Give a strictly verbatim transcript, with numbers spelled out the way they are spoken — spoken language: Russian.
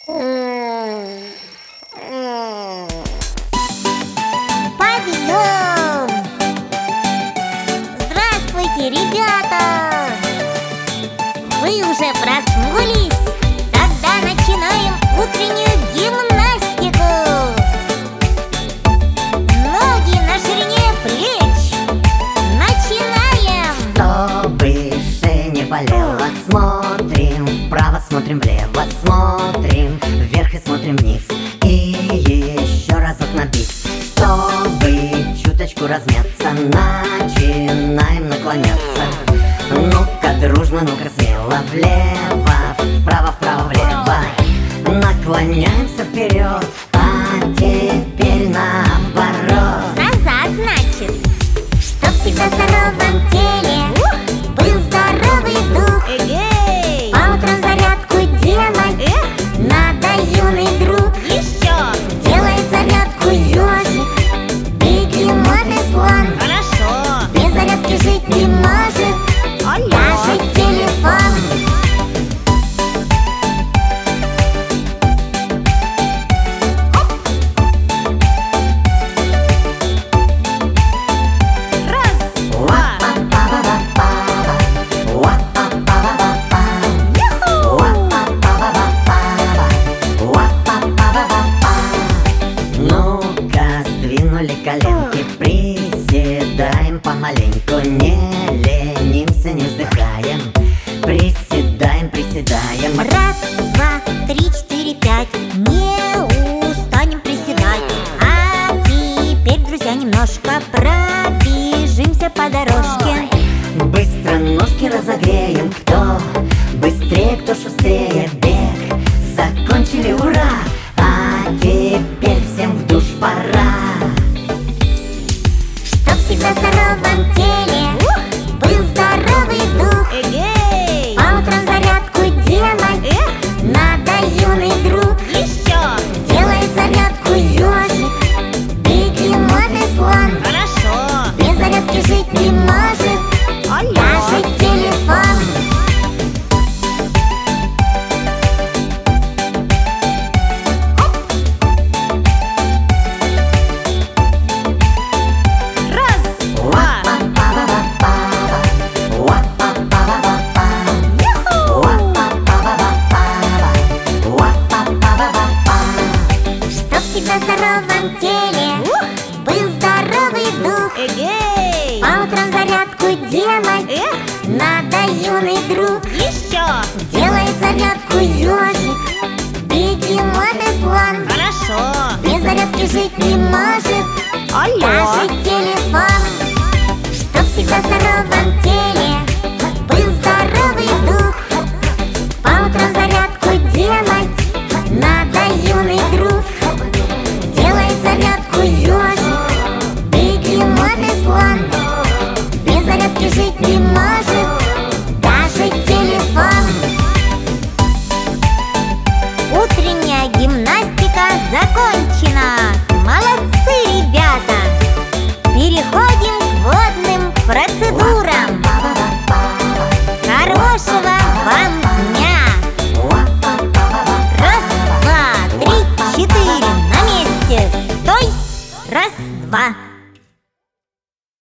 Подъем! Здравствуйте, ребята! Вы уже проснулись? Тогда начинаем утреннюю гимнастику. Ноги на ширине плеч. Начинаем! Чтобы шея не болела, смотрим вправо, смотрим влево, смотрим вверх и смотрим вниз. И еще разок на бис. Чтобы чуточку размяться, начинаем наклоняться. Ну-ка дружно, ну-ка смело, влево, вправо, вправо, влево. Наклоняемся вперед, а теперь наоборот. Назад, значит. Чтоб всегда в здоровом теле был здоровый дух. По утрам зарядку делать надо, юный друг. Еще! Делает зарядку ежик, бегемот и слон. Хорошо! Без зарядки жить не может даже телефон. Ну-ка, сдвинули коленки, приседаем помаленьку, не ленимся, не вздыхаем. Приседаем, приседаем. Раз, два, три, четыре, пять. Не устанем приседать. А теперь, друзья, немножко пробежимся по дорожке. Быстро ножки разогреем, кто быстрее, кто шустрее. Бег закончили, ура! А теперь всем в душ пора. Чтоб всегда в здоровом теле был здоровый дух. По утрам зарядку делать надо, юный друг. Еще! Делает зарядку ежик, бегемот и слон. Хорошо! Без зарядки жить не может даже телефон. Чтоб всегда в здоровом теле был здоровый дух. По утрам зарядку делать надо, юный друг. Еще! Делает зарядку